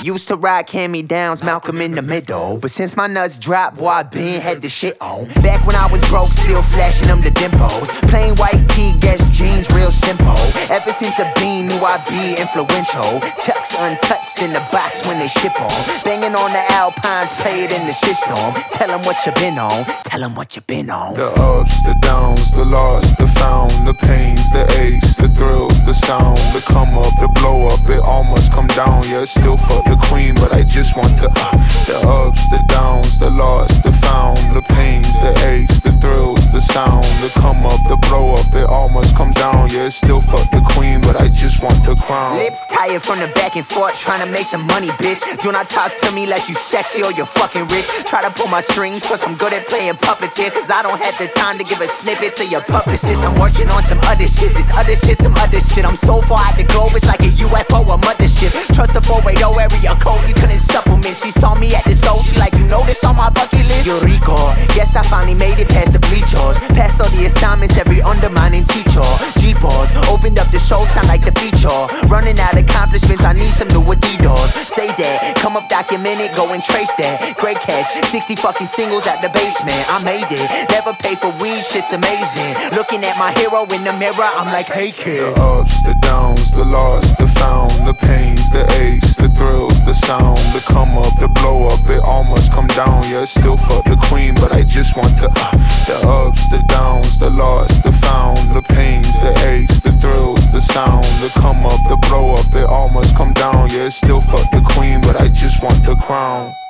Used to rock hand-me-downs, Malcolm in the middle. But since my nuts dropped, boy, I been had the shit on. Back when I was broke, still flashing them the dimples. Plain white tee, Guess jeans, real simple. Ever since a bean, knew I'd be influential. Chucks untouched in the box when they ship on. Banging on the Alpines, play it in the system. Tell them what you been on, tell them what you been on. The ups, the downs, the lost, the found, the pains, the aches, the thrills, the sound, the come up, the blow up, it all must come down. Yeah, still fuck the queen, but I just want the ups, the downs, the lost, the found, the pains, the aches, the thrills, the sound, the come up, the blow up, it all must come down. Yeah, still fuck the queen, but I just want the crown. Lips tired from the back and forth, trying to make some money, bitch. Do not talk to me like you sexy or you're fucking rich. Try to pull my strings, cause I'm good at playing puppets here. Cause I don't have the time to give a snippet to your publicist. I'm working on some other shit, this other shit, some other shit. I'm so far out the globe, it's like a UFO, a mothership. Trust the 480 area code, you couldn't supplement. She saw me at the stove, she like, you know this on my bucket list? You're rico, guess I finally made it past the bleachers. Passed all the assignments, every undermining teacher. G-pause, opened up the show, sound like the feature. Running out accomplishments, I need some new Adidas. Say that, come up, document it, go and trace that. Great catch, 60 fucking singles at the basement. I made it, never pay for weed, shit's amazing. Looking at my hero in the mirror, I'm like, hey kid. The ups, the downs, the lost, the found, the pains, the aches, the thrills, the sound, the come up, the blow up, it all must come down. Yeah, still fuck the queen, but I just want the ups, the downs, the lost, the found, the pains, the aches, the thrills, the sound, the come up, the blow up, it all must come down. Yeah, still fuck the queen, but I just want the crown.